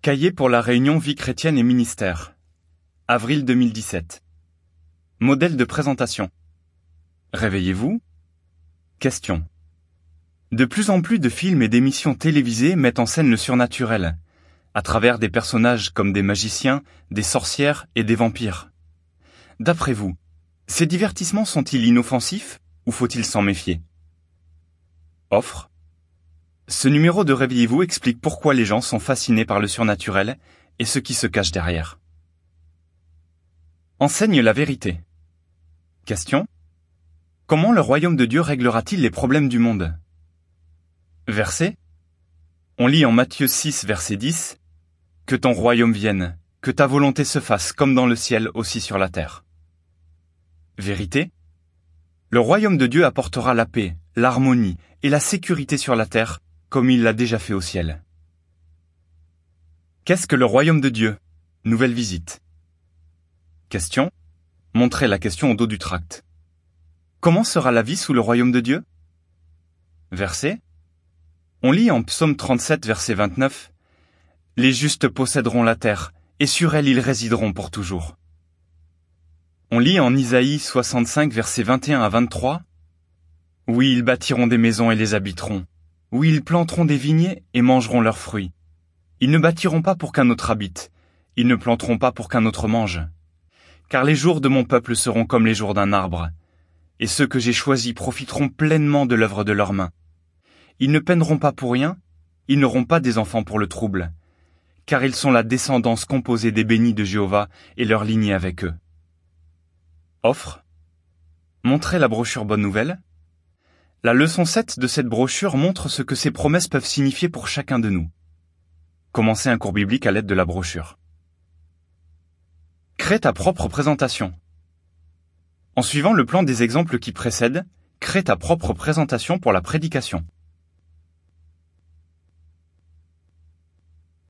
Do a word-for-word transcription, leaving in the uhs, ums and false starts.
Cahier pour la réunion Vie chrétienne et ministère. Avril deux mille dix-sept. Modèle de présentation. Réveillez-vous. Question. De plus en plus de films et d'émissions télévisées mettent en scène le surnaturel, à travers des personnages comme des magiciens, des sorcières et des vampires. D'après vous, ces divertissements sont-ils inoffensifs ou faut-il s'en méfier? Offre. Ce numéro de Réveillez-vous explique pourquoi les gens sont fascinés par le surnaturel et ce qui se cache derrière. Enseigne la vérité. Question. Comment le royaume de Dieu réglera-t-il les problèmes du monde? Verset. On lit en Matthieu six, verset dix, « Que ton royaume vienne, que ta volonté se fasse comme dans le ciel aussi sur la terre. » Vérité. Le royaume de Dieu apportera la paix, l'harmonie et la sécurité sur la terre, comme il l'a déjà fait au ciel. Qu'est-ce que le royaume de Dieu? Nouvelle visite. Question. Montrez la question au dos du tract. Comment sera la vie sous le royaume de Dieu? Verset. On lit en Psaume trente-sept, verset vingt-neuf, « Les justes posséderont la terre, et sur elle ils résideront pour toujours. » On lit en Isaïe soixante-cinq, verset vingt et un à vingt-trois, « Oui, ils bâtiront des maisons et les habiteront. Oui, ils planteront des vignées et mangeront leurs fruits. Ils ne bâtiront pas pour qu'un autre habite, ils ne planteront pas pour qu'un autre mange. Car les jours de mon peuple seront comme les jours d'un arbre, et ceux que j'ai choisis profiteront pleinement de l'œuvre de leurs mains. Ils ne peineront pas pour rien, ils n'auront pas des enfants pour le trouble, car ils sont la descendance composée des bénis de Jéhovah et leur lignée avec eux. » Offre. Montrez la brochure Bonne Nouvelle. La leçon sept de cette brochure montre ce que ces promesses peuvent signifier pour chacun de nous. Commencez un cours biblique à l'aide de la brochure. Crée ta propre présentation. En suivant le plan des exemples qui précèdent, crée ta propre présentation pour la prédication.